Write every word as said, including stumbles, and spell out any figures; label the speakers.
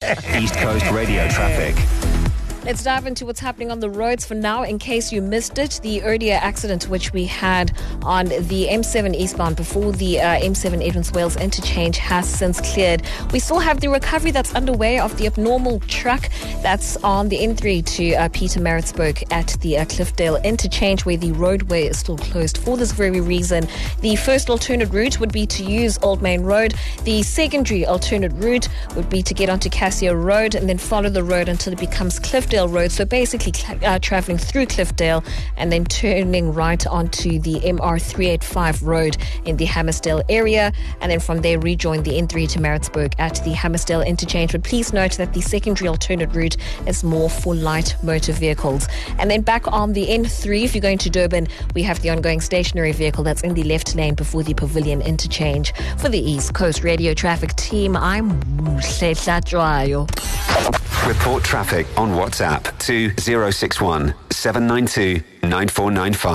Speaker 1: East Coast Radio traffic.
Speaker 2: Let's dive into what's happening on the roads for now. In case you missed it, the earlier accident which we had on the M seven eastbound before the uh, M seven Edmonds Wales interchange has since cleared. We still have the recovery that's underway of the abnormal truck that's on the N three to uh, Pietermaritzburg at the uh, Cliffdale interchange, where the roadway is still closed for this very reason. The first alternate route would be to use Old Main Road. The secondary alternate route would be to get onto Cassio Road and then follow the road until it becomes Cliffdale Road. So basically uh, traveling through Cliffdale and then turning right onto the M R three eighty-five road in the Hammersdale area, and then from there rejoin the N three to Maritzburg at the Hammersdale interchange. But please note that the secondary alternate route is more for light motor vehicles. And then back on the N three, if you're going to Durban, we have the ongoing stationary vehicle that's in the left lane before the Pavilion interchange. For the East Coast Radio Traffic Team, I'm Muhle Hlatshwayo.
Speaker 1: Report traffic on WhatsApp to zero six one seven nine two nine four nine five.